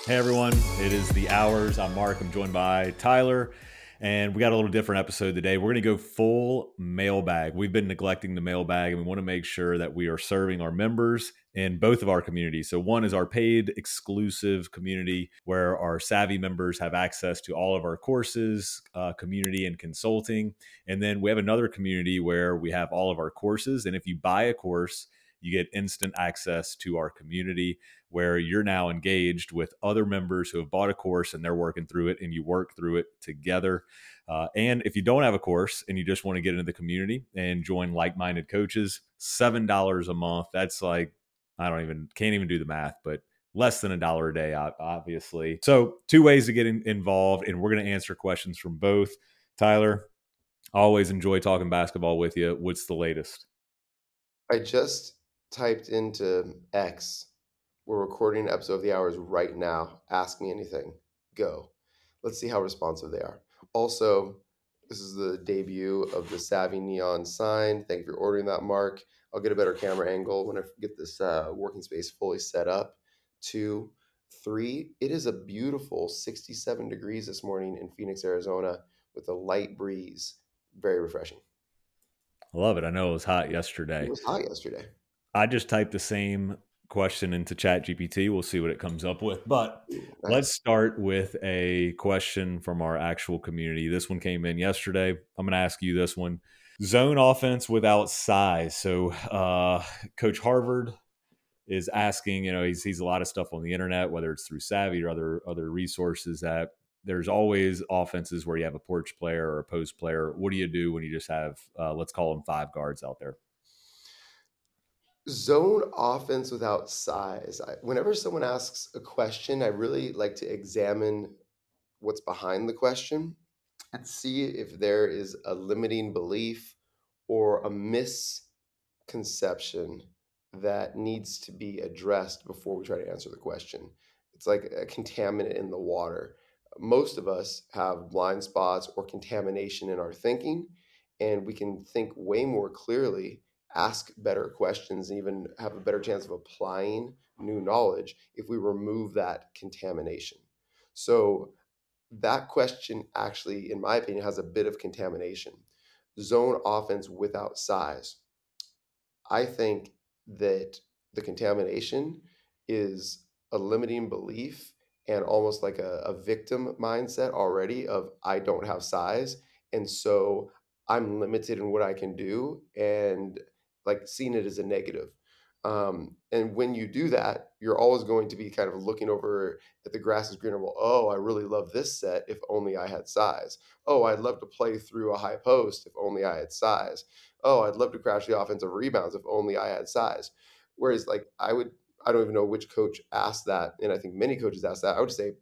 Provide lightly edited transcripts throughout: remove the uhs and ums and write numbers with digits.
Hey everyone, it is the Hours. I'm Mark. I'm joined by Tyler, and we got a little different episode today. We're going to go full mailbag. We've been neglecting the mailbag, and we want to make sure that we are serving our members in both of our communities. So, one is our paid exclusive community where our savvy members have access to all of our courses, community, and consulting. And then we have another community where we have all of our courses. And if you buy a course, you get instant access to our community where you're now engaged with other members who have bought a course and they're working through it and you work through it together. And if you don't have a course and you just want to get into the community and join like-minded coaches, $7 a month. That's like, can't even do the math, but less than $1 a day, obviously. So 2 ways to get involved, and we're going to answer questions from both. Tyler, always enjoy talking basketball with you. What's the latest? I just typed into X. We're recording an episode of the Hours right now. Ask me anything. Go. Let's see how responsive they are. Also, this is the debut of the Savvy Neon sign. Thank you for ordering that, Mark. I'll get a better camera angle when I get this working space fully set up. 2, 3. It is a beautiful 67 degrees this morning in Phoenix, Arizona, with a light breeze. Very refreshing. I love it. I know it was hot It yesterday. was hot yesterday. I just typed the same question into Chat GPT. We'll see what it comes up with. But Ooh, let's nice. start with a question from our actual community. This one came in yesterday. I'm going to ask you this one. Zone offense without size. So, Coach Harvard is asking, he sees a lot of stuff on the internet, whether it's through Savvy or other resources, that there's always offenses where you have a porch player or a post player. What do you do when you just have, let's call them five guards out there? Zone offense without size. Whenever someone asks a question, I really like to examine what's behind the question and see if there is a limiting belief or a misconception that needs to be addressed before we try to answer the question. It's like a contaminant in the water. Most of us have blind spots or contamination in our thinking, and we can think way more clearly, ask better questions, and even have a better chance of applying new knowledge if we remove that contamination. So, that question actually, in my opinion, has a bit of contamination. Zone offense without size. I think that the contamination is a limiting belief and almost like a victim mindset already of I don't have size. And so I'm limited in what I can do and like seeing it as a negative. And when you do that, you're always going to be kind of looking over at the grass is greener. Well, oh, I really love this set if only I had size. Oh, I'd love to play through a high post if only I had size. Oh, I'd love to crash the offensive rebounds if only I had size. Whereas, like, I don't even know which coach asked that. And I think many coaches asked that. I would say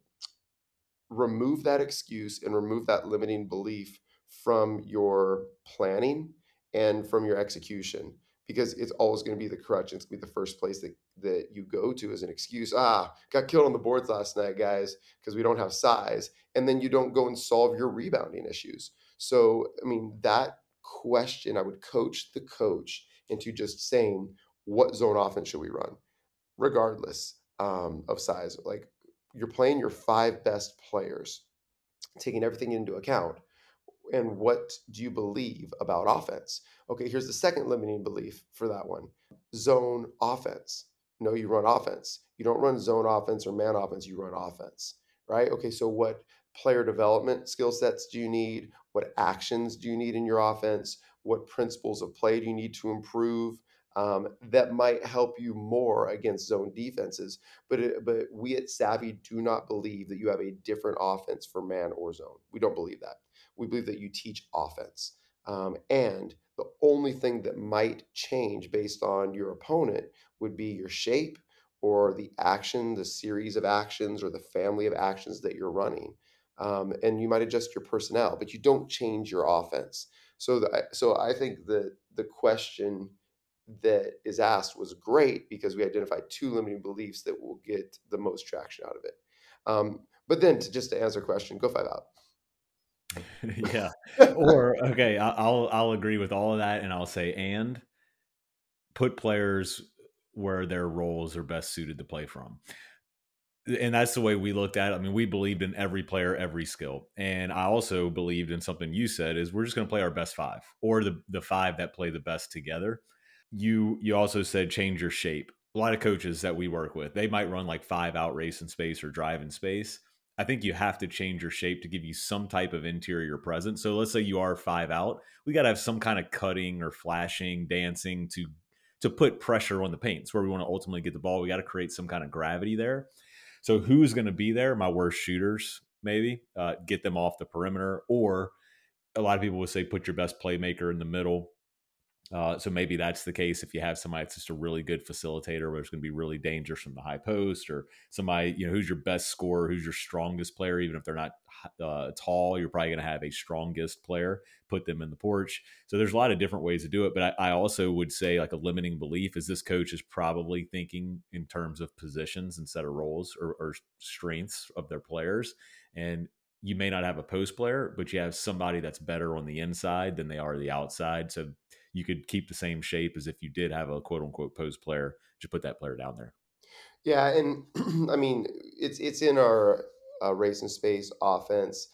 remove that excuse and remove that limiting belief from your planning and from your execution because it's always going to be the crutch. It's going to be the first place that you go to as an excuse. Got killed on the boards last night, guys, because we don't have size. And then you don't go and solve your rebounding issues. So, I mean, that question, I would coach the coach into just saying, what zone offense should we run, regardless of size? Like, you're playing your five best players, taking everything into account. And what do you believe about offense? Okay, here's the second limiting belief for that one: zone offense. No, you run offense. You don't run zone offense or man offense, you run offense, right? Okay, so what player development skill sets do you need? What actions do you need in your offense? What principles of play do you need to improve? That might help you more against zone defenses. But we at Savvy do not believe that you have a different offense for man or zone. We don't believe that. We believe that you teach offense. And the only thing that might change based on your opponent would be your shape or the action, the series of actions, or the family of actions that you're running. And you might adjust your personnel, but you don't change your offense. So I think that the question that is asked was great because we identified two limiting beliefs that will get the most traction out of it. But then to answer a question, go five out. Yeah. Or okay, I'll agree with all of that, and I'll say and put players where their roles are best suited to play from. And that's the way we looked at it. I mean, we believed in every player, every skill. And I also believed in something you said is we're just going to play our best five, or the five that play the best together. You also said change your shape. A lot of coaches that we work with, they might run like five out, race in space or drive in space. I think you have to change your shape to give you some type of interior presence. So let's say you are five out, we got to have some kind of cutting or flashing, dancing to put pressure on the paint. It's where we want to ultimately get the ball. We got to create some kind of gravity there. So who's going to be there? My worst shooters, maybe get them off the perimeter, or a lot of people would say put your best playmaker in the middle. So maybe that's the case if you have somebody that's just a really good facilitator, where it's going to be really dangerous from the high post, or somebody, who's your best scorer, who's your strongest player. Even if they're not tall, you're probably going to have a strongest player. Put them in the porch. So there's a lot of different ways to do it. But I also would say, like, a limiting belief is this coach is probably thinking in terms of positions instead of roles, or strengths of their players. And you may not have a post player, but you have somebody that's better on the inside than they are the outside. So you could keep the same shape as if you did have a quote unquote post player. Just put that player down there. Yeah, and I mean, it's in our race and space offense.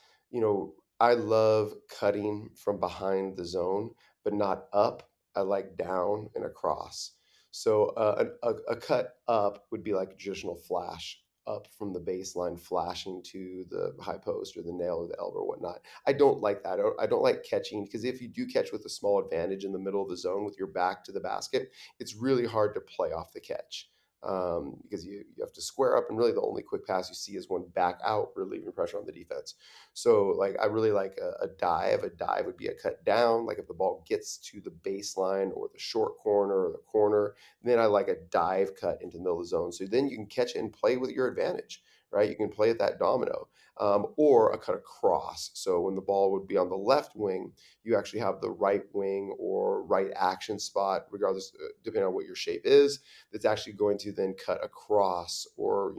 I love cutting from behind the zone, but not up. I like down and across. So a cut up would be like a traditional flash up from the baseline, flashing to the high post or the nail or the elbow or whatnot. I don't like that. I don't like catching, because if you do catch with a small advantage in the middle of the zone with your back to the basket, it's really hard to play off the catch, because you have to square up, and really the only quick pass you see is one back out, relieving pressure on the defense. So like I really like a dive. A dive would be a cut down. Like if the ball gets to the baseline or the short corner or the corner, then I like a dive cut into the middle of the zone. So then you can catch it and play with your advantage, right? You can play at that domino. Or a cut across. So when the ball would be on the left wing, you actually have the right wing or right action spot, regardless, depending on what your shape is, that's actually going to then cut across, or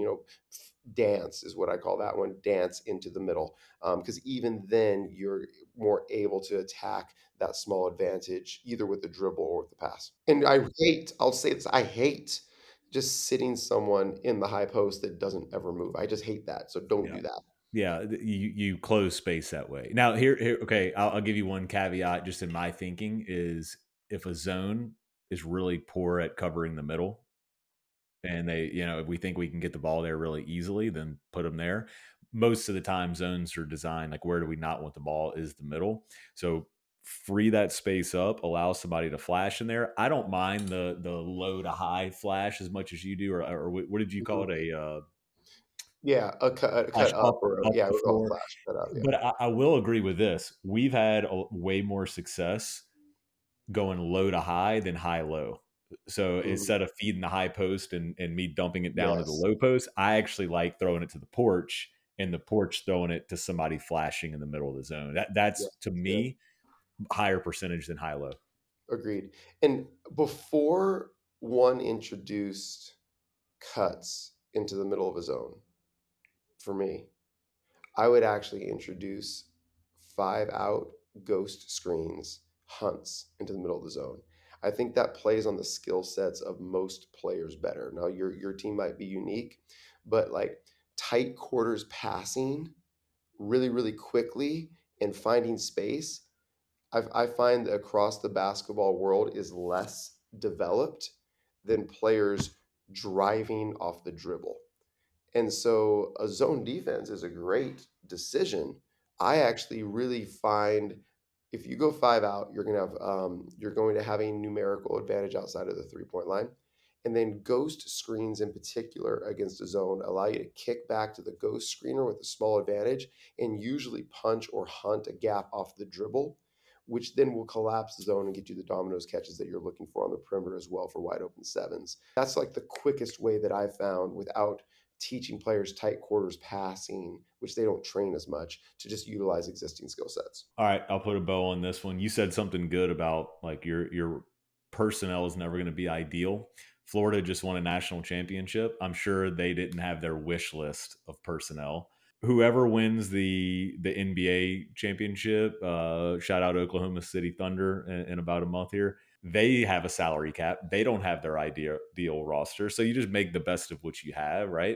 dance is what I call that one, dance into the middle, because even then you're more able to attack that small advantage either with the dribble or with the pass. And I'll say this, I hate just sitting someone in the high post that doesn't ever move. I just hate that. So don't Yeah. do that. Yeah, you close space that way. Now here okay, I'll give you one caveat just in my thinking is if a zone is really poor at covering the middle, and they, if we think we can get the ball there really easily, then put them there. Most of the time, zones are designed like, where do we not want the ball is the middle. So free that space up, allow somebody to flash in there. I don't mind the low to high flash as much as you do, or what did you call Mhm. it, a Yeah, a flash cut up, or up yeah, the we call it floor. flash cut up. Yeah. But I will agree with this. We've had way more success going low to high than high low. So Mhm. instead of feeding the high post and me dumping it down to the Yes. low post, I actually like throwing it to the porch, and the porch throwing it to somebody flashing in the middle of the zone. Yeah. That's to Yeah. me higher percentage than high low. Agreed. And before one introduced cuts into the middle of a zone, for me, I would actually introduce five out ghost screens, hunts into the middle of the zone. I think that plays on the skill sets of most players better. Now your team might be unique, but like tight quarters passing really, really quickly and finding space, I find that across the basketball world is less developed than players driving off the dribble. And so a zone defense is a great decision. I actually really find if you go five out, you're going to have a numerical advantage outside of the 3 point line. And then ghost screens in particular against a zone allow you to kick back to the ghost screener with a small advantage and usually punch or hunt a gap off the dribble, which then will collapse the zone and get you the dominoes catches that you're looking for on the perimeter as well for wide open sevens. That's like the quickest way that I've found without teaching players tight quarters passing, which they don't train as much, to just utilize existing skill sets. All right, I'll put a bow on this one. You said something good about like your personnel is never going to be ideal. Florida just won a national championship. I'm sure they didn't have their wish list of personnel. Whoever wins the NBA championship, shout out Oklahoma City Thunder in about a month here. They have a salary cap. They don't have their ideal roster, so you just make the best of what you have, right?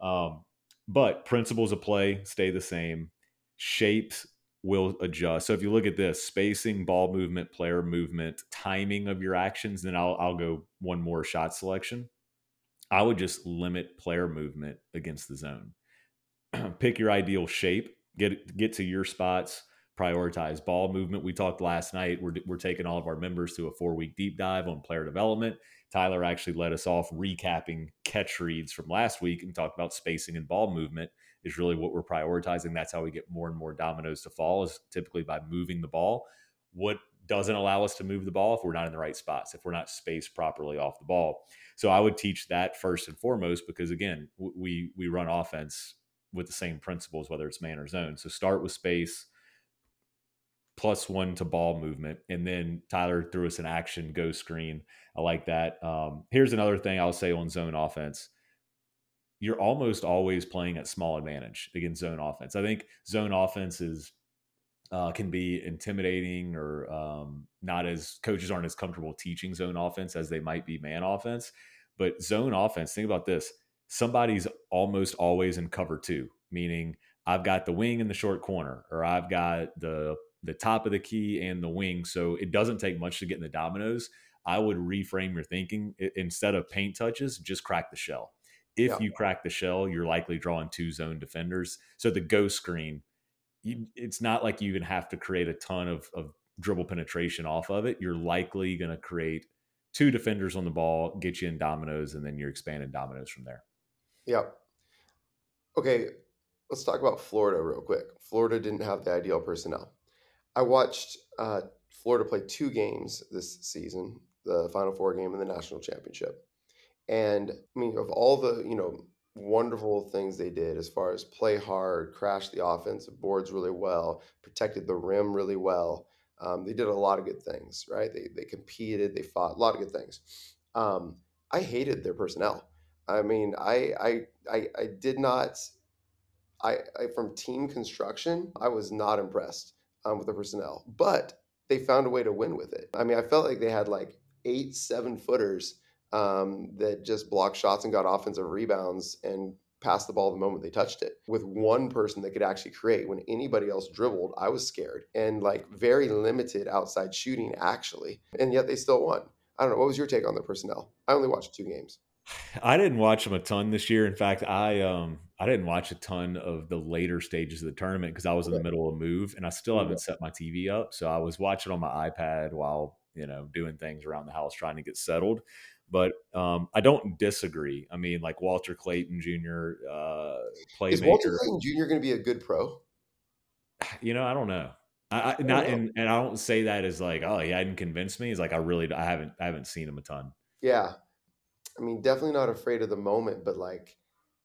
Um, but principles of play stay the same. Shapes will adjust. So if you look at this spacing, ball movement, player movement, timing of your actions, then I'll go one more shot selection. I would just limit player movement against the zone. Pick your ideal shape, get to your spots, prioritize ball movement. We talked last night. We're taking all of our members to a 4-week deep dive on player development. Tyler actually led us off recapping catch reads from last week and talked about spacing and ball movement is really what we're prioritizing. That's how we get more and more dominoes to fall, is typically by moving the ball. What doesn't allow us to move the ball if we're not in the right spots, if we're not spaced properly off the ball. So I would teach that first and foremost, because again, we run offense with the same principles, whether it's man or zone. So start with space, +1 to ball movement, and then Tyler threw us an action go screen. I like that. Here's another thing I'll say on zone offense. You're almost always playing at small advantage against zone offense. I think zone offense is can be intimidating, or not as coaches aren't as comfortable teaching zone offense as they might be man offense. But zone offense, think about this: somebody's almost always in cover two, meaning I've got the wing in the short corner, or I've got the top of the key and the wing. So it doesn't take much to get in the dominoes. I would reframe your thinking. Instead of paint touches, just crack the shell. Yeah. If you crack the shell, you're likely drawing 2 zone defenders. So the go screen, it's not like you can have to create a ton of dribble penetration off of it. You're likely going to create 2 defenders on the ball, get you in dominoes, and then you're expanding dominoes from there. Yeah. Okay, let's talk about Florida real quick. Florida didn't have the ideal personnel. I watched Florida play 2 games this season, the Final Four game and the national championship. And I mean, of all the, wonderful things they did as far as play hard, crash the offensive boards really well, protected the rim really well. They did a lot of good things, right? They competed, they fought, a lot of good things. I hated their personnel. I mean, I did not. From team construction, I was not impressed with the personnel, but they found a way to win with it. I mean, I felt like they had like 8 7-footers that just blocked shots and got offensive rebounds and passed the ball the moment they touched it, with one person that could actually create. When anybody else dribbled, I was scared, and like very limited outside shooting actually, and yet they still won. I don't know. What was your take on the personnel? I only watched 2 games. I didn't watch them a ton this year. In fact, I didn't watch a ton of the later stages of the tournament because I was in the Okay. middle of a move, and I still haven't set my TV up. So I was watching on my iPad while doing things around the house, trying to get settled. But I don't disagree. I mean, like Walter Clayton Jr., Is Walter playmaker. Clayton Jr. going to be a good pro? I don't know. I I don't not know. and I don't say that as like, oh, he hadn't convinced me. It's like I haven't seen him a ton. Yeah. I mean, definitely not afraid of the moment, but like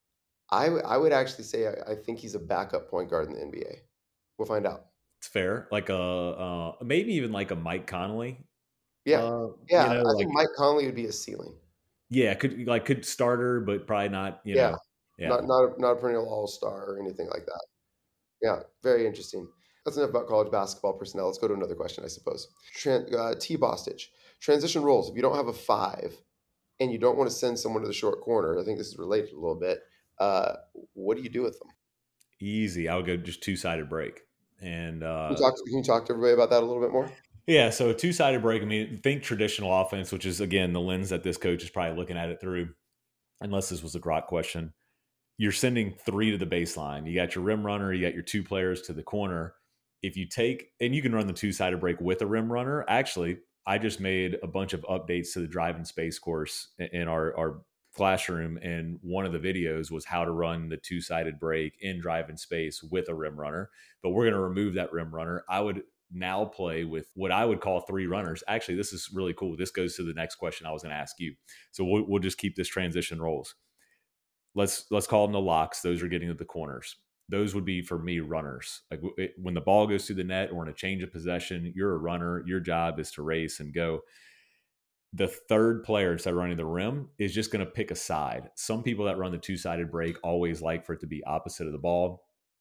I would actually say I think he's a backup point guard in the NBA. We'll find out. It's fair, like a maybe even like a Mike Conley. Yeah. Yeah. I think Like Mike Conley would be a ceiling. yeah, could starter, but probably not. Yeah. Yeah. Not a perennial all-star or anything like that. Yeah. Very interesting. That's enough about college basketball personnel. Let's go to another question, I suppose. T. Bostich. Transition roles. If you don't have a 5 and you don't want to send someone to the short corner, I think this is related a little bit. Uh, what do you do with them? Easy. I would go just two-sided break. And Can you talk to everybody about that a little bit more? yeah, so a two-sided break. I mean, think traditional offense, which is again the lens that this coach is probably looking at it through, unless this was a grok question. You're sending 3 to the baseline. You got your rim runner, you got your 2 players to the corner. If you take, and you can run the two-sided break with a rim runner. Actually, I just made a bunch of updates to the drive and space course in our classroom, and one of the videos was how to run the two-sided break in drive and space with a rim runner. But we're going to remove that rim runner. I would now play with what I would call 3 runners. Actually, this is really cool. This goes to the next question I was going to ask you. So we'll just keep this transition rolls. Let's call them the locks. Those are getting to the corners. Those would be for me runners. Like when the ball goes through the net or in a change of possession, you're a runner. Your job is to race and go. The third player instead of running the rim is just going to pick a side. Some people that run the two-sided break always like for it to be opposite of the ball.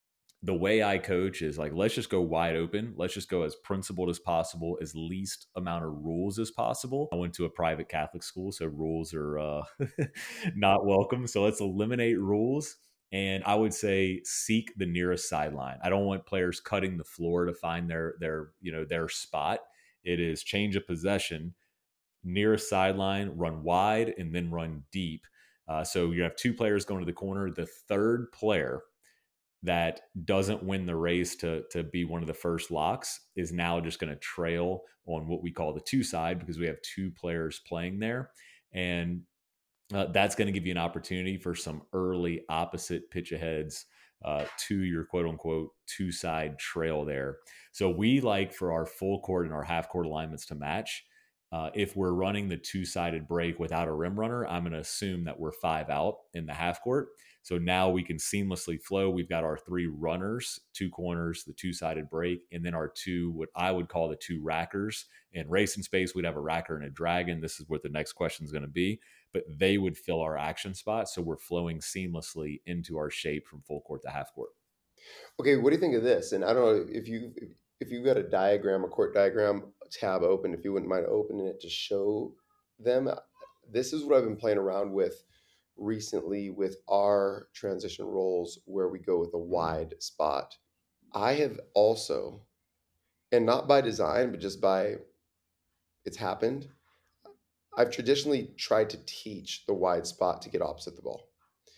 the way I coach is like, let's just go wide open. Let's just go as principled as possible, as least amount of rules as possible. I went to a private Catholic school, so rules are not welcome. So let's eliminate rules. And I would say seek the nearest sideline. I don't want players cutting the floor to find their spot. It is change of possession, nearest sideline, run wide, and then run deep. So you have two players going to the corner. The third player that doesn't win the race to be one of the first locks is now just going to trail on what we call the two side, because we have two players playing there. And that's going to give you an opportunity for some early opposite pitch aheads to your quote unquote two side trail there. So we like for our full court and our half court alignments to match. If we're running the two sided break without a rim runner, I'm going to assume that we're 5 out in the half court. So now we can seamlessly flow. We've got our 3 runners, 2 corners, the two sided break, and then our 2, what I would call the 2 rackers. In racing space, we'd have a racker and a dragon. This is what the next question is going to be, but they would fill our action spot. So we're flowing seamlessly into our shape from full court to half court. Okay, what do you think of this? And I don't know if you've got a diagram, a court diagram tab open, if you wouldn't mind opening it to show them. This is what I've been playing around with recently with our transition roles where we go with a wide spot. I have also, and not by design, but just by it's happened, I've traditionally tried to teach the wide spot to get opposite the ball.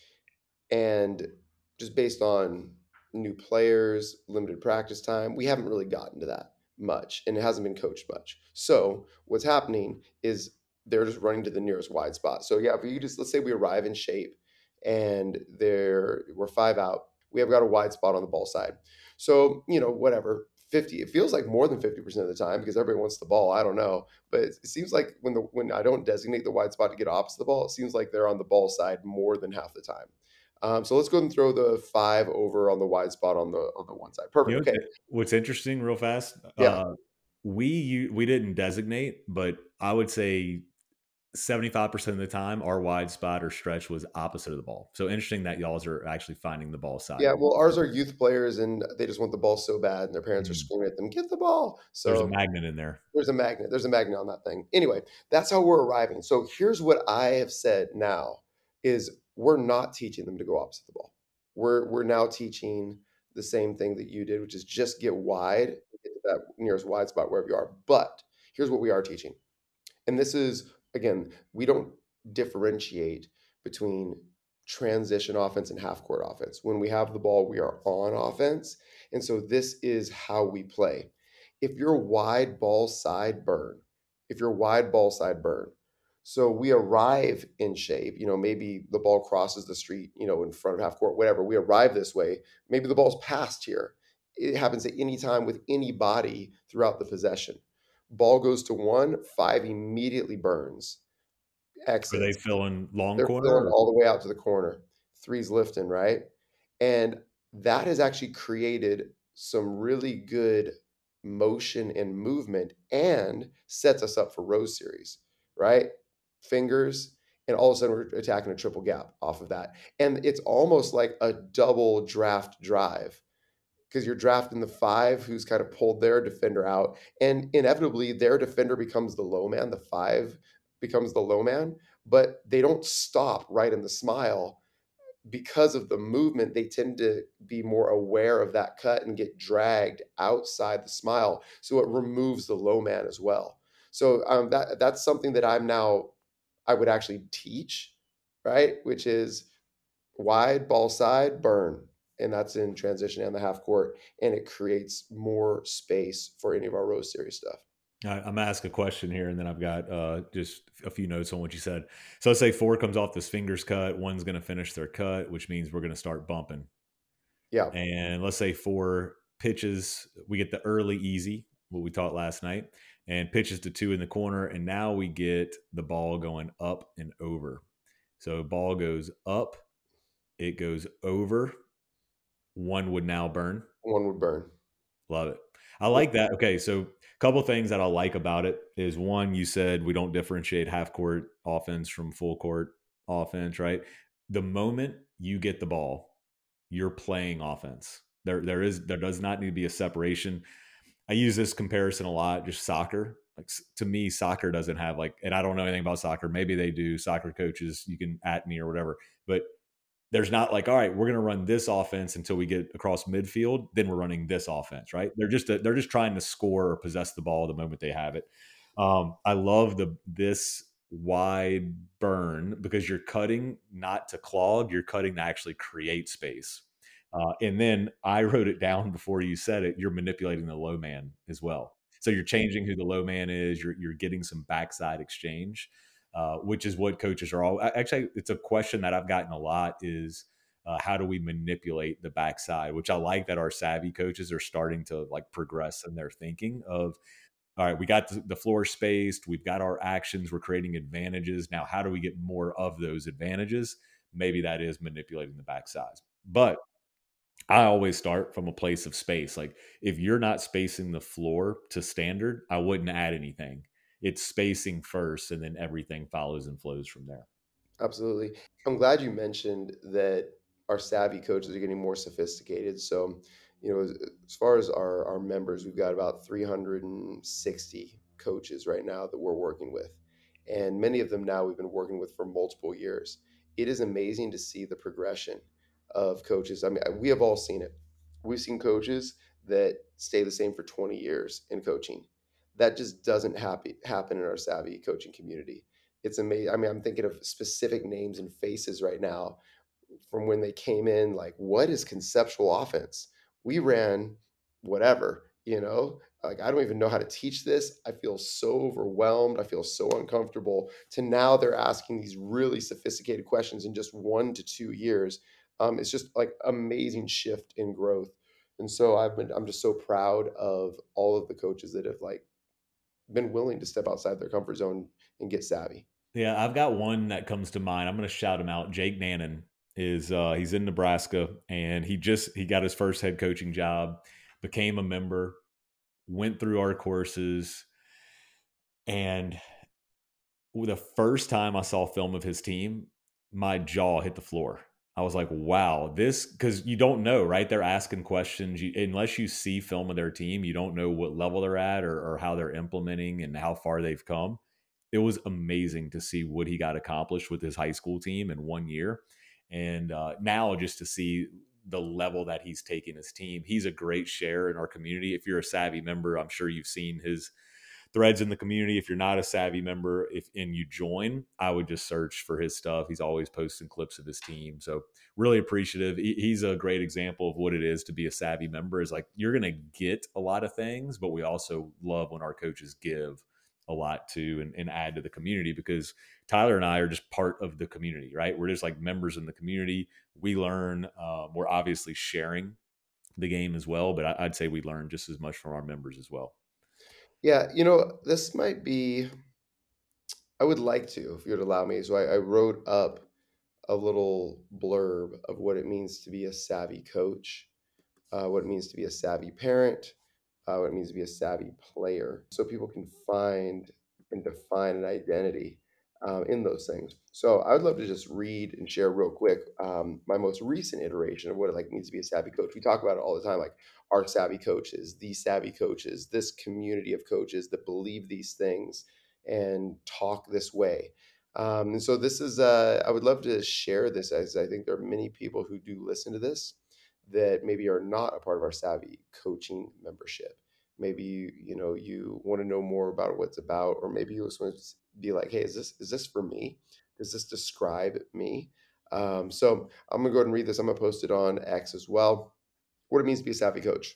And just based on new players, limited practice time, we haven't really gotten to that much, and it hasn't been coached much. So what's happening is they're just running to the nearest wide spot. So yeah, if you just, let's say we arrive in shape and we're 5 out, we have got a wide spot on the ball side. So, whatever, 50, it feels like more than 50% of the time because everybody wants the ball. I don't know. But it seems like when I don't designate the wide spot to get opposite the ball, it seems like they're on the ball side more than half the time. So let's go ahead and throw the 5 over on the wide spot on the one side. Perfect. Okay. What's interesting, real fast? Yeah. We didn't designate, but I would say 75% of the time our wide spot or stretch was opposite of the ball. So interesting that y'all's are actually finding the ball side. Yeah. Well, ours are youth players, and they just want the ball so bad, and their parents are screaming at them, "Get the ball!" There's a So magnet in there. there's a magnet. There's a magnet on that thing. Anyway, that's how we're arriving. So here's what I have said now: is we're not teaching them to go opposite the ball. We're now teaching the same thing that you did, which is just get wide, get to that nearest wide spot wherever you are. But here's what we are teaching. And this is, again, we don't differentiate between transition offense and half court offense. When we have the ball, we are on offense. And so this is how we play. If you're wide ball side burn, if you're wide ball side burn, so we arrive in shape, maybe the ball crosses the street, in front of half court, whatever. We arrive this way. Maybe the ball's passed here. It happens at any time with any body throughout the possession. Ball goes to 1, 5 immediately burns, Are they exits. filling long They're filling corner? all the way out to the corner. 3's lifting, right? And that has actually created some really good motion and movement and sets us up for Rose series, right? Fingers, and all of a sudden we're attacking a triple gap off of that. And it's almost like a double draft drive because you're drafting the 5 who's kind of pulled their defender out, and inevitably their defender becomes the low man. The 5 becomes the low man, but they don't stop right in the smile because of the movement. They tend to be more aware of that cut and get dragged outside the smile, so it removes the low man as well. So that's something that I would actually teach, right? Which is wide ball side burn, and that's in transition and the half court, and it creates more space for any of our Rose series stuff. I'm gonna ask a question here, and then I've got just a few notes on what you said. So let's say 4 comes off this fingers cut, 1's going to finish their cut, which means we're going to start bumping. Yeah. And let's say 4 pitches, we get the early easy, what we taught last night, and pitches to 2 in the corner, and now we get the ball going up and over. So ball goes up, it goes over. 1 would now burn. 1 would burn. Love it. I like that. Okay, so a couple things that I like about it is, 1, you said we don't differentiate half court offense from full court offense, right? The moment you get the ball, you're playing offense. There does not need to be a separation. I use this comparison a lot, just soccer. Like to me, soccer doesn't have like, and I don't know anything about soccer. Maybe they do. Soccer coaches, you can at me or whatever, but there's not like, all right, we're going to run this offense until we get across midfield. Then we're running this offense, right? They're just trying to score or possess the ball the moment they have it. I love this wide burn because you're cutting not to clog, you're cutting to actually create space. And then I wrote it down before you said it. You're manipulating the low man as well. So you're changing who the low man is. You're getting some backside exchange, which is what coaches are all. Actually, it's a question that I've gotten a lot is how do we manipulate the backside? Which I like that our savvy coaches are starting to like progress in their thinking of. All right, we got the floor spaced. We've got our actions. We're creating advantages. Now, how do we get more of those advantages? Maybe that is manipulating the backside. But I always start from a place of space. Like if you're not spacing the floor to standard, I wouldn't add anything. It's spacing first, and then everything follows and flows from there. Absolutely. I'm glad you mentioned that our savvy coaches are getting more sophisticated. So, as far as our members, we've got about 360 coaches right now that we're working with. And many of them now we've been working with for multiple years. It is amazing to see the progression of coaches. I mean, we have all seen it. We've seen coaches that stay the same for 20 years in coaching. That just doesn't happen in our savvy coaching community. It's amazing. I mean, I'm thinking of specific names and faces right now from when they came in. Like, what is conceptual offense? We ran whatever, Like, I don't even know how to teach this. I feel so overwhelmed. I feel so uncomfortable. To now, they're asking these really sophisticated questions in just 1 to 2 years. It's just like amazing shift in growth. And so I'm just so proud of all of the coaches that have like been willing to step outside their comfort zone and get savvy. Yeah, I've got one that comes to mind. I'm going to shout him out. Jake Nannon is he's in Nebraska, and he got his first head coaching job, became a member, went through our courses, and the first time I saw film of his team, my jaw hit the floor. I was like, wow, this, because you don't know, right? They're asking questions. Unless you see film of their team, you don't know what level they're at or how they're implementing and how far they've come. It was amazing to see what he got accomplished with his high school team in 1 year. And now just to see the level that he's taking his team, he's a great share in our community. If you're a savvy member, I'm sure you've seen his threads in the community. If you're not a savvy member, if and you join, I would just search for his stuff. He's always posting clips of his team. So really appreciative. He's a great example of what it is to be a savvy member. Is like you're going to get a lot of things, but we also love when our coaches give a lot to and add to the community because Tyler and I are just part of the community, right? We're just like members in the community. We learn. We're obviously sharing the game as well, but I'd say we learn just as much from our members as well. Yeah, this might be, I would like to, if you would allow me. So I wrote up a little blurb of what it means to be a savvy coach, what it means to be a savvy parent, what it means to be a savvy player, so people can find and define an identity in those things. So I would love to just read and share real quick my most recent iteration of what it like means to be a savvy coach. We talk about it all the time, like our savvy coaches, these savvy coaches, this community of coaches that believe these things and talk this way. And so this is, I would love to share this as I think there are many people who do listen to this that maybe are not a part of our savvy coaching membership. Maybe you want to know more about what it's about, or maybe you just want to be like, hey, is this for me? Does this describe me? So I'm gonna go ahead and read this. I'm gonna post it on X as well. What it means to be a savvy coach.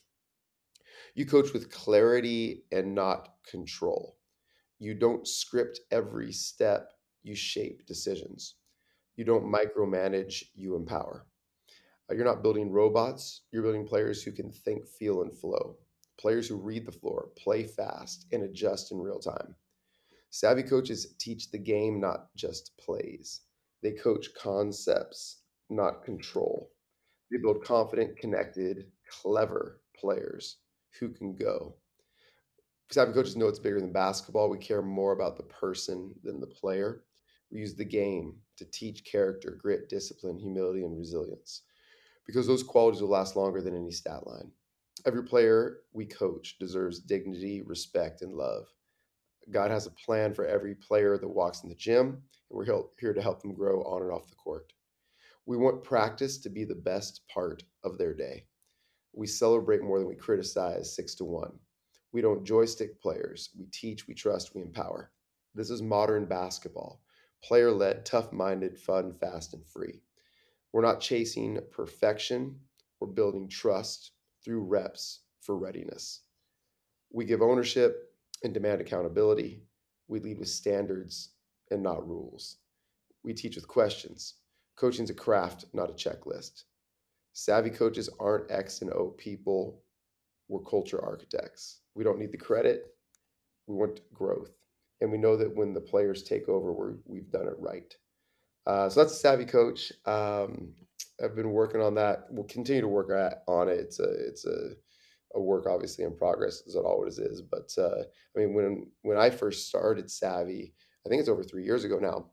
You coach with clarity and not control. You don't script every step, you shape decisions. You don't micromanage, you empower. You're not building robots, you're building players who can think, feel, and flow. Players who read the floor, play fast, and adjust in real time. Savvy coaches teach the game, not just plays. They coach concepts, not control. They build confident, connected, clever players who can go. Savvy coaches know it's bigger than basketball. We care more about the person than the player. We use the game to teach character, grit, discipline, humility, and resilience. because those qualities will last longer than any stat line. Every player we coach deserves dignity, respect, and love. God has a plan for every player that walks in the gym, and we're here to help them grow on and off the court. We want practice to be the best part of their day. We celebrate more than we criticize 6-1. We don't joystick players. We teach, we trust, we empower. This is modern basketball. Player led, tough minded, fun, fast, and free. We're not chasing perfection. We're building trust through reps for readiness. We give ownership and demand accountability. We lead with standards and not rules. We teach with questions. Coaching's a craft, not a checklist. Savvy coaches aren't X and O people. We're culture architects. We don't need the credit. We want growth. And we know that when the players take over, we've done it right. So that's a savvy coach. I've been working on that. We'll continue to work on it. It's a work obviously in progress. Is that all it is? But I mean, when I first started Savvy, I think it's over 3 years ago now.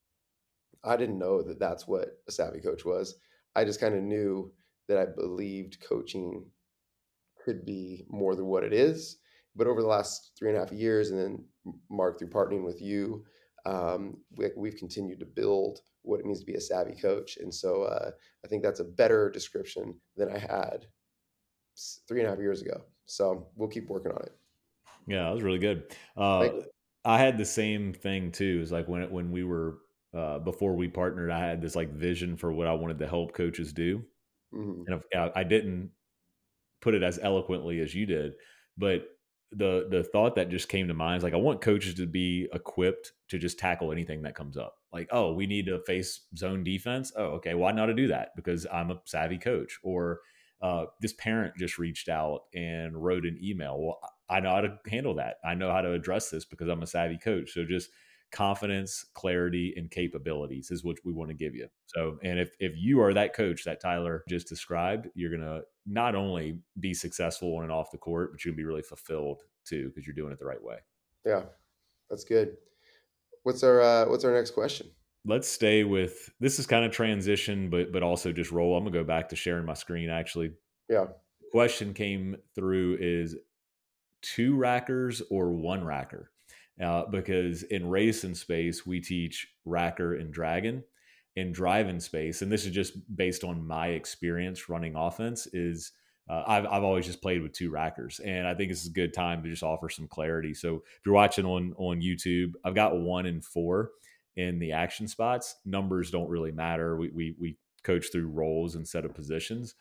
I didn't know that that's what a savvy coach was. I just kind of knew that I believed coaching could be more than what it is. But over the last 3.5 years, and then Mark, through partnering with you, we've continued to build what it means to be a savvy coach. And so I think that's a better description than I had 3.5 years ago. So we'll keep working on it. Yeah, that was really good. Thank you. I had the same thing too. It's like when we were before we partnered, I had this like vision for what I wanted to help coaches do, Hmm. and I didn't put it as eloquently as you did, but the thought that just came to mind is like I want coaches to be equipped to just tackle anything that comes up. Like, oh, we need to face zone defense. Oh, okay, well, I know how to do that because I'm a savvy coach. Or this parent just reached out and wrote an email. Well, I know how to handle that. I know how to address this because I'm a savvy coach. So just confidence, clarity, and capabilities is what we want to give you. So, and if you are that coach that Tyler just described, you're gonna not only be successful on and off the court, but you're gonna be really fulfilled too because you're doing it the right way. Yeah, that's good. What's our next question? Let's stay with this is kind of transition, but also just roll. I'm gonna go back to sharing my screen. Actually, Yeah. question came through is two rackers or one racker? Because in race and space, we teach racker and dragon. In drive in space, and this is just based on my experience running offense, is I've always just played with two rackers, and I think this is a good time to just offer some clarity. So if you're watching on YouTube, I've got 1 and 4 in the action spots. Numbers don't really matter. We coach through roles instead of positions,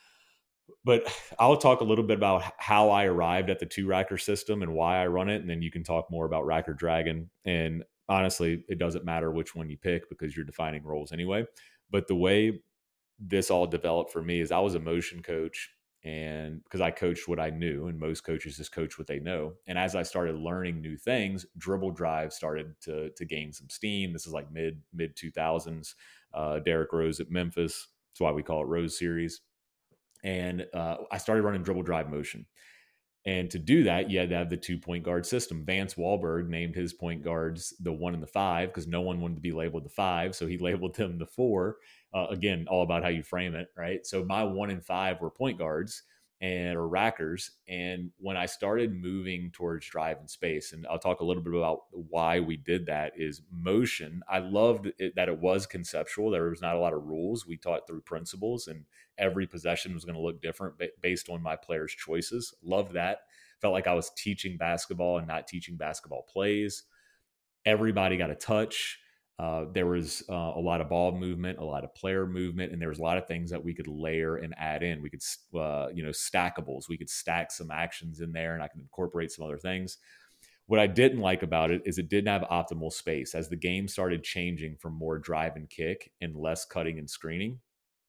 but I'll talk a little bit about how I arrived at the two racker system and why I run it. And then you can talk more about Racker Dragon. And honestly, it doesn't matter which one you pick because you're defining roles anyway. But the way this all developed for me is I was a motion coach, and because I coached what I knew, and most coaches just coach what they know. And as I started learning new things, dribble drive started to gain some steam. This is like mid 2000s. Derrick Rose at Memphis. That's why we call it Rose Series. And I started running dribble drive motion. And to do that, you had to have the 2 point guard system. Vance Wahlberg named his point guards the 1 and the 5 because no one wanted to be labeled the 5. So he labeled them the 4. Again, all about how you frame it, right? So my 1 and 5 were point guards and or rackers. And when I started moving towards drive and space, and I'll talk a little bit about why we did that, is motion. I loved it, that it was conceptual. There was not a lot of rules. We taught through principles, and every possession was going to look different based on my players' choices. Loved that. Felt like I was teaching basketball and not teaching basketball plays. Everybody got a touch. There was a lot of ball movement, a lot of player movement, and there was a lot of things that we could layer and add in. We could, stackables. We could stack some actions in there, and I could incorporate some other things. What I didn't like about it is it didn't have optimal space. As the game started changing from more drive and kick and less cutting and screening,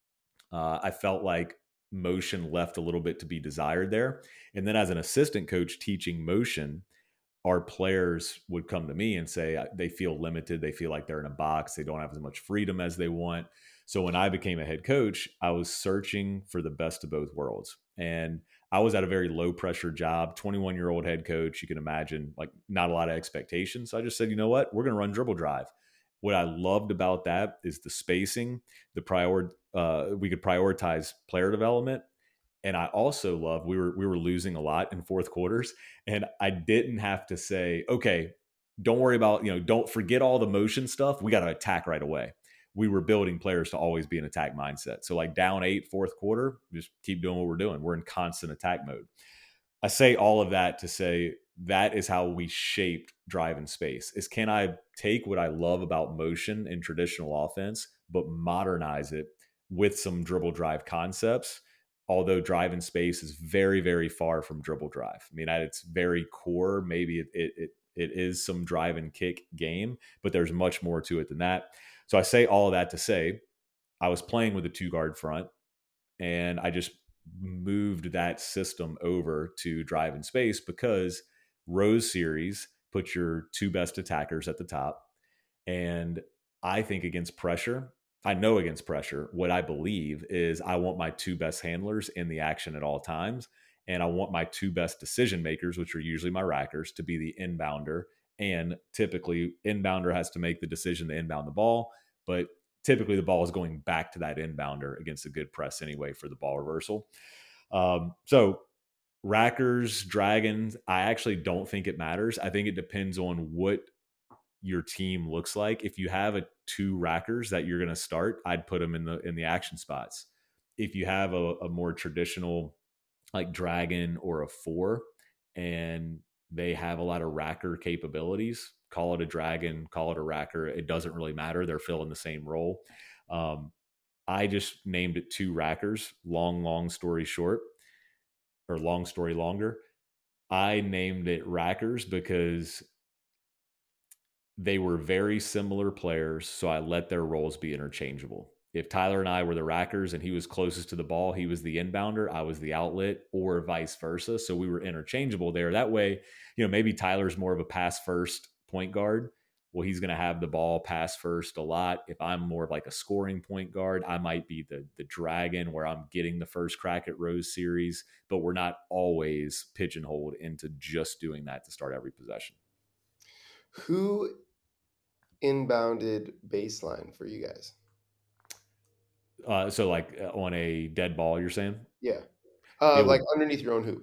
I felt like motion left a little bit to be desired there. And then as an assistant coach teaching motion, our players would come to me and say they feel limited. They feel like they're in a box. They don't have as much freedom as they want. So when I became a head coach, I was searching for the best of both worlds. And I was at a very low pressure job, 21-year-old head coach. You can imagine, like, not a lot of expectations. So I just said, you know what? We're going to run dribble drive. What I loved about that is the spacing, we could prioritize player development. And I also love we were losing a lot in fourth quarters, and I didn't have to say, okay, don't worry about, don't forget all the motion stuff. We got to attack right away. We were building players to always be in attack mindset. So like down 8 fourth quarter, just keep doing what we're doing. We're in constant attack mode. I say all of that to say that is how we shaped drive and space. Is can I take what I love about motion in traditional offense, but modernize it with some dribble drive concepts? Although drive and space is very, very far from dribble drive. I mean, at its very core, maybe it is some drive and kick game, but there's much more to it than that. So I say all of that to say I was playing with a two guard front, and I just moved that system over to drive and space because Rose series puts your two best attackers at the top. And I think against pressure, I know against pressure, what I believe is I want my two best handlers in the action at all times. And I want my two best decision makers, which are usually my rackers, to be the inbounder. And typically, inbounder has to make the decision to inbound the ball. But typically, the ball is going back to that inbounder against a good press anyway for the ball reversal. So rackers, dragons, I actually don't think it matters. I think it depends on what your team looks like. If you have a two rackers that you're going to start, I'd put them in the action spots. If you have a more traditional like dragon or a 4 and they have a lot of racker capabilities, call it a dragon, call it a racker, it doesn't really matter. They're filling the same role. I just named it two rackers. Long story short, or long story longer, I named it rackers because they were very similar players, so I let their roles be interchangeable. If Tyler and I were the rackers and he was closest to the ball, he was the inbounder, I was the outlet, or vice versa. So we were interchangeable there. That way, maybe Tyler's more of a pass first point guard. Well, he's going to have the ball pass first a lot. If I'm more of like a scoring point guard, I might be the dragon where I'm getting the first crack at Rose series, but we're not always pigeonholed into just doing that to start every possession. Who inbounded baseline for you guys? So like on a dead ball, you're saying? Yeah. It was Like underneath your own hoop.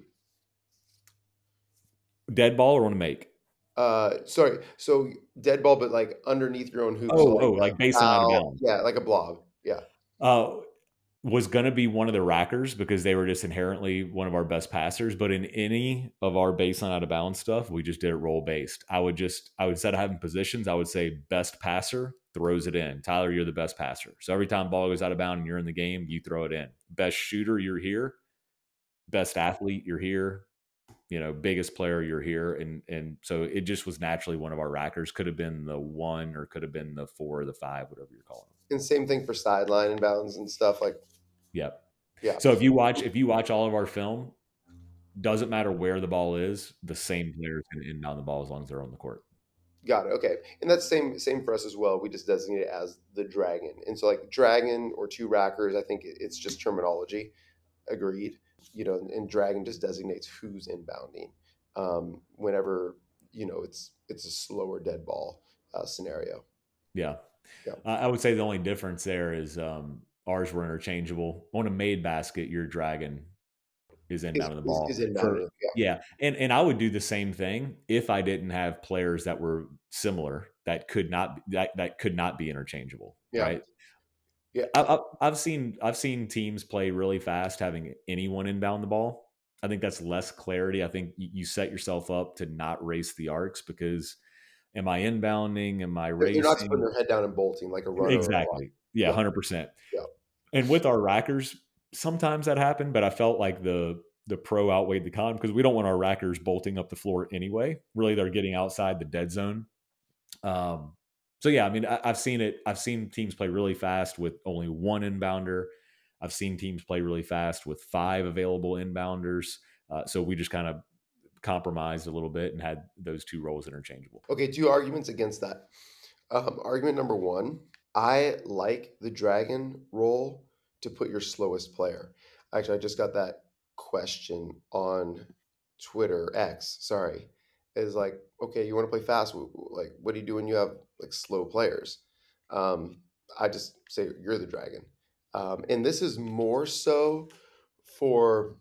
dead ball or on a make? Sorry. So dead ball, but like underneath your own hoop. So Oh, like like a baseline out of foul. bounds. Yeah, like a blob. Yeah. Uh, was going to be one of the rackers because they were just inherently one of our best passers. But in any of our baseline out of bounds stuff, we just did it role based. I would instead of having positions, I would say best passer throws it in. Tyler, you're the best passer. So every time ball goes out of bounds and you're in the game, you throw it in. Best shooter, you're here. Best athlete, you're here. Biggest player, you're here. And so it just was naturally one of our rackers. Could have been the 1 or could have been the 4 or the 5, whatever you're calling them. And same thing for sideline inbounds and stuff. Like, Yep. yeah. So if you watch all of our film, doesn't matter where the ball is, the same player is going to inbound the ball as long as they're on the court. Got it. Okay. And that's same for us as well. We just designate it as the dragon. And so like dragon or two rackers, I think it's just terminology. Agreed. And dragon just designates who's inbounding. Whenever, it's a slower dead ball scenario. Yeah. Yeah. I would say the only difference there is ours were interchangeable. On a made basket, your dragon is Is, inbounding the is, ball is for inbounding. Yeah. yeah. And I would do the same thing if I didn't have players that were similar that could not be interchangeable, Yeah. right? Yeah. I've seen teams play really fast having anyone inbound the ball. I think that's less clarity. I think you set yourself up to not race the arcs because am I inbounding? Am I They're not just putting racing? their head down and bolting like a runner or a block. Exactly. Yeah, Yeah. 100%. Yeah. And with our rackers, sometimes that happened, but I felt like the pro outweighed the con because we don't want our rackers bolting up the floor anyway. Really, they're getting outside the dead zone. Um, so yeah, I mean, I've seen it. I've seen teams play really fast with only one inbounder. I've seen teams play really fast with 5 available inbounders. So we just kind of compromised a little bit and had those two roles interchangeable. Okay. 2 arguments against that. Argument number 1, I like the dragon role to put your slowest player. Actually, I just got that question on Twitter X. Sorry, is like, okay, you want to play fast? Like, what do you do when you have like slow players? Um, I just say you're the dragon. And this is more so for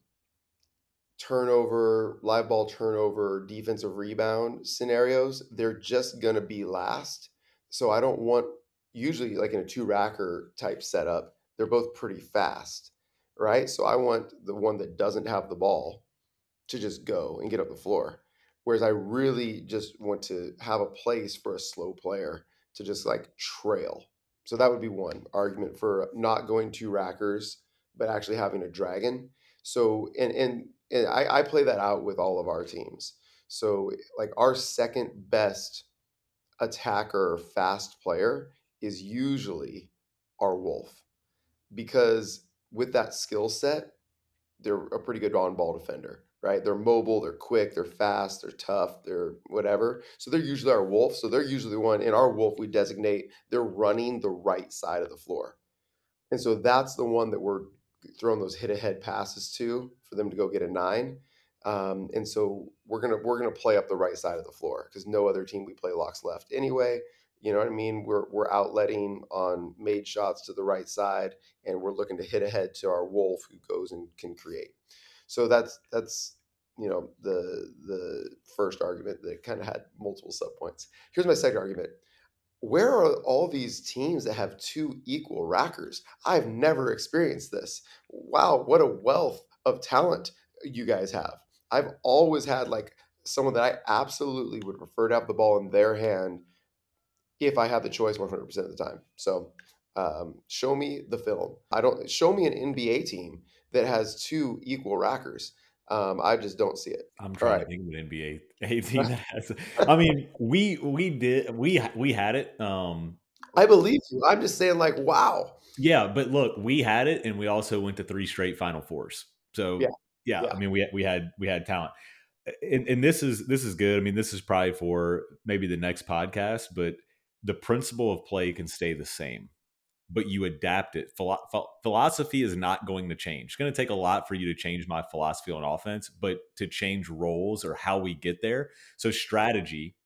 turnover, live ball turnover, defensive rebound scenarios. They're just going to be last. So I don't want, usually like in a two racker type setup, they're both pretty fast, right? So I want the one that doesn't have the ball to just go and get up the floor. Whereas I really just want to have a place for a slow player to just like trail. So that would be one argument for not going two rackers, but actually having a dragon. So and I play that out with all of our teams. So like our second best attacker fast player is usually our wolf because with that skill set, they're a pretty good on ball defender, right? They're mobile, they're quick, they're fast, they're tough, they're whatever. So they're usually our wolf. So they're usually the one in our wolf we designate they're running the right side of the floor. And so that's the one that we're throwing those hit ahead passes to for them to go get a nine. And so we're gonna play up the right side of the floor because no other team we play locks left anyway. You know what I mean? We're outletting on made shots to the right side, and we're looking to hit ahead to our wolf who goes and can create. So that's the first argument that kind of had multiple subpoints. Here's my second argument. Where are all these teams that have two equal rackers? I've never experienced this. Wow, what a wealth of talent you guys have. I've always had like someone that I absolutely would prefer to have the ball in their hand if I had the choice 100% of the time. So show me the film. I don't show me an NBA team that has two equal rackers. I just don't see it. I'm All trying to right. think of an NBA team that has. I mean, we had it. I believe you. I'm just saying, like, wow. Yeah, but look, we had it, and we also went to 3 straight Final Fours. Yeah. So yeah, I Yeah. mean, we had talent, and this is good. I mean, this is probably for maybe the next podcast, but the principle of play can stay the same, but you adapt it. Philosophy is not going to change. It's going to take a lot for you to change my philosophy on offense, but to change roles or how we get there. So strategy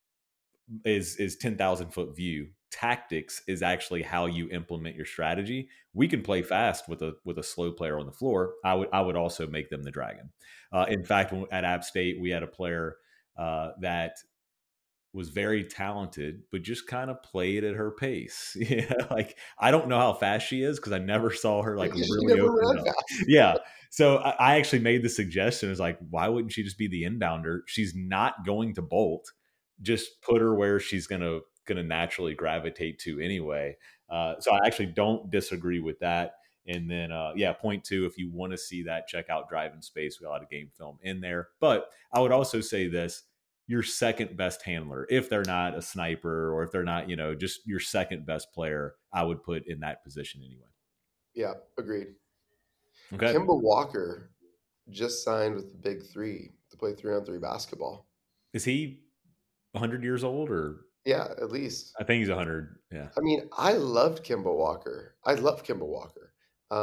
is 10,000 foot view. Tactics is actually how you implement your strategy. We can play fast with a slow player on the floor. I would also make them the dragon. In fact, at App State, we had a player that was very talented, but just kind of played at her pace. Yeah, like I don't know how fast she is because I never saw her like She really never open ran up. fast. Yeah, so I actually made the suggestion. Is like, why wouldn't she just be the inbounder? She's not going to bolt. Just put her where she's gonna naturally gravitate to anyway. So I actually don't disagree with that. And then, yeah, point two, if you want to see that, check out Drive in Space. We got a lot of game film in there. But I would also say this: your second best handler, if they're not a sniper or if they're not, just your second best player, I would put in that position anyway. Yeah, agreed. Okay. Kimba Walker just signed with the Big Three to play 3-on-3 basketball. Is he 100 years old or Yeah, at least. I think he's 100. Yeah. I mean, I loved Kimba Walker. I love Kimba Walker.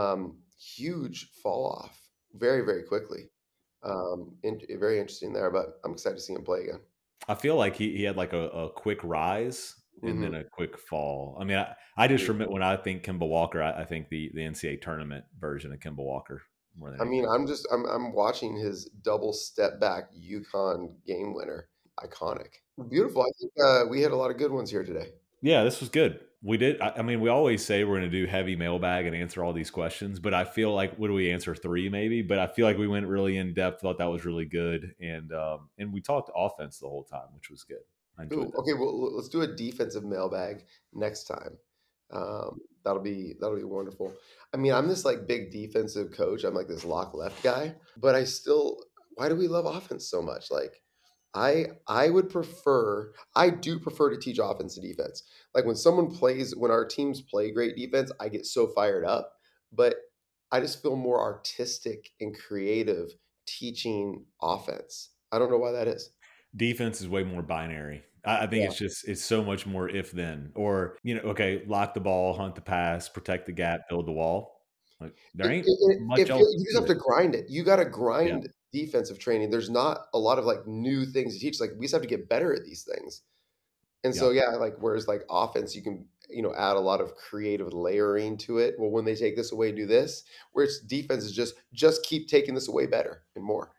Huge fall off very, very quickly. Very interesting there, but I'm excited to see him play again. I feel like he had like a quick rise and then Hmm. a quick fall. I mean, I just remember when I think Kimball Walker, I think the NCAA tournament version of Kimball Walker more than I mean, anything. I'm watching his double step back UConn game winner. Iconic. Beautiful. I think we had a lot of good ones here today. Yeah, this was good. We did. I mean, we always say we're going to do heavy mailbag and answer all these questions, but I feel like what do we answer three maybe? But I feel like we went really in depth. Thought that was really good, and we talked offense the whole time, which was good. I enjoyed Ooh, that. okay, well, let's do a defensive mailbag next time. That'll be wonderful. I mean, I'm this like big defensive coach. I'm like this lock left guy, but I still. Why do we love offense so much? Like, I do prefer to teach offense and defense. Like when our teams play great defense, I get so fired up. But I just feel more artistic and creative teaching offense. I don't know why that is. Defense is way more binary. I think it's so much more if then or okay, lock the ball, hunt the pass, protect the gap, build the wall. Like there ain't much else You just to have it. to grind it. You got to Yeah, grind defensive training. There's not a lot of like new things to teach. Like we just have to get better at these things. And yeah. so yeah, like whereas like offense, you can add a lot of creative layering to it. Well, when they take this away, do this. Where it's defense is just keep taking this away better and more.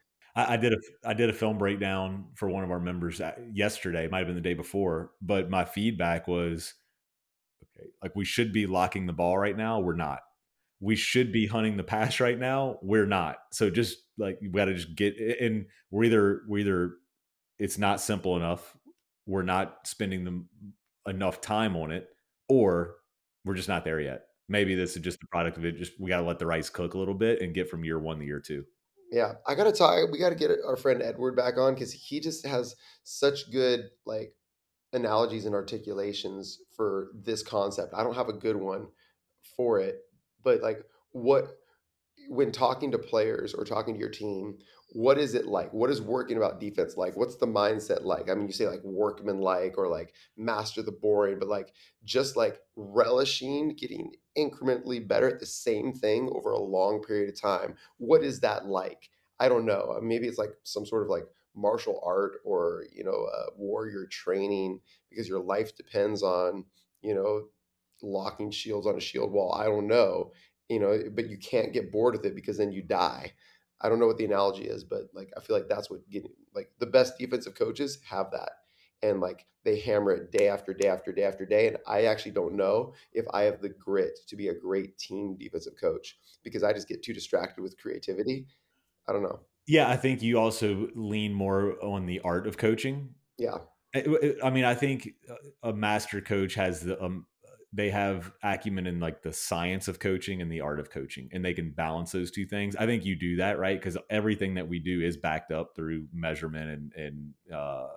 I did a film breakdown for one of our members yesterday. It might have been the day before, but my feedback was, okay, like we should be locking the ball right now. We're not. We should be hunting the pass right now. We're not. So just like we got to just get and we're either it's not simple enough. We're not spending enough time on it, or we're just not there yet. Maybe this is just the product of it. Just we got to let the rice cook a little bit and get from year one to year two. Yeah, I gotta talk. We gotta get our friend Edward back on because he just has such good like analogies and articulations for this concept. I don't have a good one for it, but like what when talking to players or talking to your team, what is it like? What is working about defense like? What's the mindset like? I mean, you say like workman like or like master the boring, but like just like relishing getting incrementally better at the same thing over a long period of time. What is that like? I don't know. Maybe it's like some sort of like martial art or, warrior training because your life depends on, you know, locking shields on a shield wall. I don't know, but you can't get bored with it because then you die. I don't know what the analogy is, but like I feel like that's what getting like the best defensive coaches have that. And like they hammer it day after day after day after day. And I actually don't know if I have the grit to be a great team defensive coach because I just get too distracted with creativity. I don't know. Yeah, I think you also lean more on the art of coaching. Yeah. I mean, I think a master coach has they have acumen in like the science of coaching and the art of coaching, and they can balance those two things. I think you do that right because everything that we do is backed up through measurement and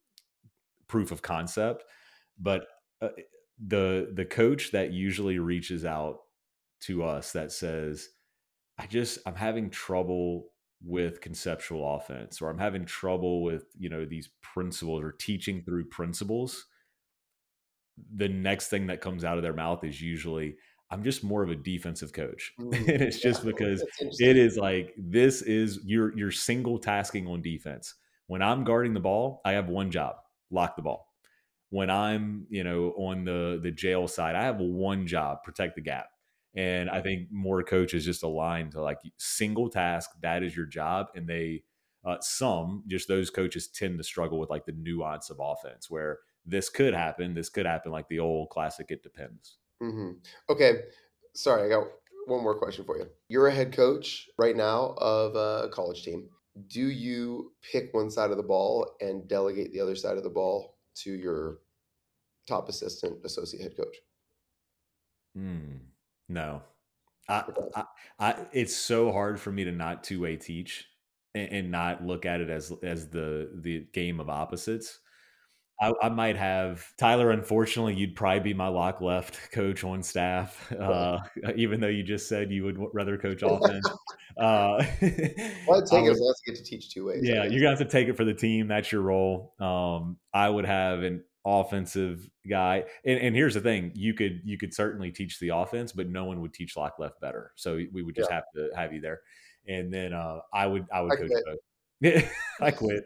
proof of concept. But uh, the coach that usually reaches out to us that says, I'm having trouble with conceptual offense, or I'm having trouble with, these principles or teaching through principles. The next thing that comes out of their mouth is usually, I'm just more of a defensive coach. Mm, And it's yeah. just because That's it interesting. is like, this is you're single tasking on defense. When I'm guarding the ball, I have one job: lock the ball. When I'm, on the jail side, I have one job: protect the gap. And I think more coaches just align to like single task. That is your job. And some just those coaches tend to struggle with like the nuance of offense, where this could happen. This could happen, like the old classic. It depends. Hmm. Okay. Sorry, I got one more question for you. You're a head coach right now of a college team. Do you pick one side of the ball and delegate the other side of the ball to your top assistant, associate head coach? Hmm. No, I, Okay. it's so hard for me to not two-way teach and not look at it as the game of opposites. I might have Tyler. Unfortunately, you'd probably be my lock left coach on staff, Yeah. even though you just said you would rather coach offense. Uh, Well, I'd I take it would, as long as I get to teach two ways, I yeah, guess. you're gonna have to take it for the team. That's your role. I would have an offensive guy, and here's the thing: you could certainly teach the offense, but no one would teach lock left better. So we would just Yeah. have to have you there, and then I would I coach quit. both. Yeah, I quit.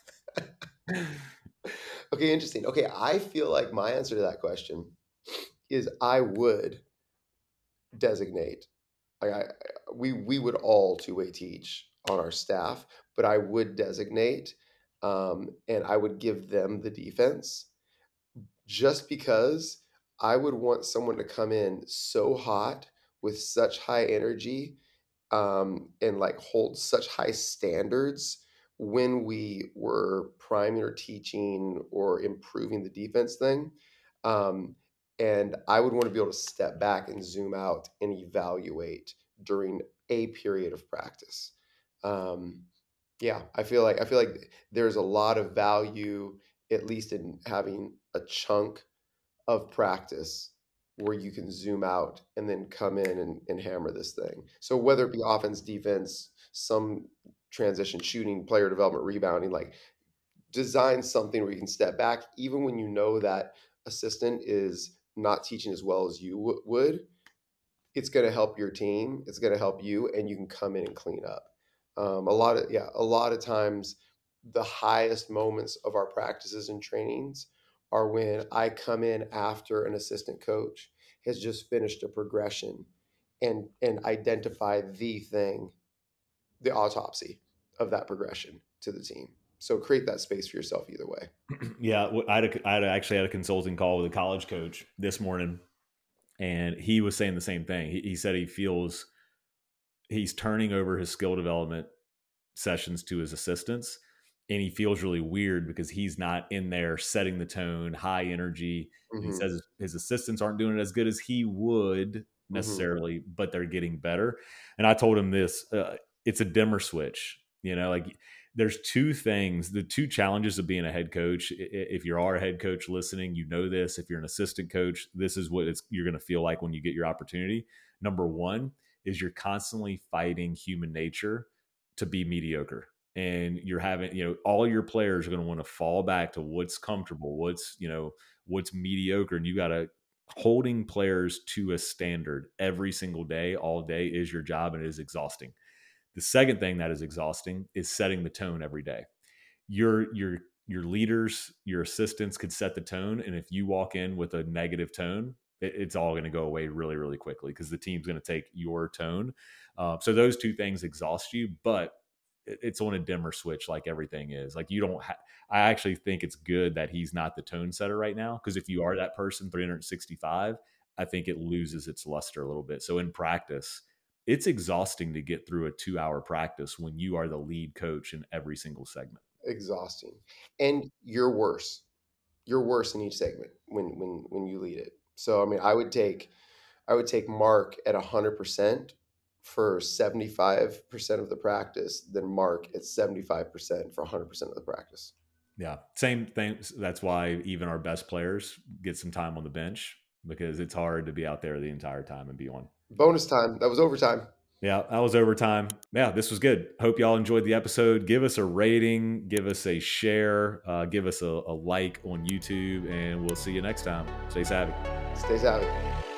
Okay, interesting. Okay, I feel like my answer to that question is I would designate. Like we would all two-way teach on our staff, but I would designate, and I would give them the defense just because I would want someone to come in so hot with such high energy, and like hold such high standards when we were priming or teaching or improving the defense thing. Um, and I would want to be able to step back and zoom out and evaluate during a period of practice. Um, yeah, I feel like there's a lot of value, at least in having a chunk of practice where you can zoom out and then come in and hammer this thing. So whether it be offense, defense, some transition shooting, player development, rebounding, like design something where you can step back, even when you know that assistant is not teaching as well as you would. It's going to help your team. It's going to help you, and you can come in and clean up. A lot of times, the highest moments of our practices and trainings are when I come in after an assistant coach has just finished a progression and identify the thing, the autopsy of that progression to the team. So create that space for yourself either way. Yeah, I actually had a consulting call with a college coach this morning, and he was saying the same thing. He said he feels he's turning over his skill development sessions to his assistants, and he feels really weird because he's not in there setting the tone, high energy. And he Mm-hmm. says his assistants aren't doing it as good as he would Mm-hmm. necessarily, but they're getting better. And I told him this: it's a dimmer switch. Like there's two things, the two challenges of being a head coach. If you are a head coach listening, you know this. If you're an assistant coach, this is what you're going to feel like when you get your opportunity. Number one is you're constantly fighting human nature to be mediocre, and you're having, all your players are going to want to fall back to what's comfortable, what's mediocre, and you got to holding players to a standard every single day, all day, is your job, and it is exhausting. The second thing that is exhausting is setting the tone every day. Your leaders, your assistants could set the tone, and if you walk in with a negative tone, it's all going to go away really, really quickly because the team's going to take your tone. So those two things exhaust you, but it's on a dimmer switch, like everything is. Like you don't. I actually think it's good that he's not the tone setter right now, because if you are that person 365, I think it loses its luster a little bit. So in practice, it's exhausting to get through a 2-hour practice when you are the lead coach in every single segment. Exhausting. And you're worse. You're worse in each segment when you lead it. So I mean, I would take Mark at 100% for 75% of the practice, then Mark at 75% for 100% of the practice. Yeah, same thing. That's why even our best players get some time on the bench, because it's hard to be out there the entire time and be on. Bonus time. That was overtime. Yeah, that was overtime. Yeah, this was good. Hope y'all enjoyed the episode. Give us a rating, give us a share, give us a like on YouTube, and we'll see you next time. Stay savvy. Stay savvy.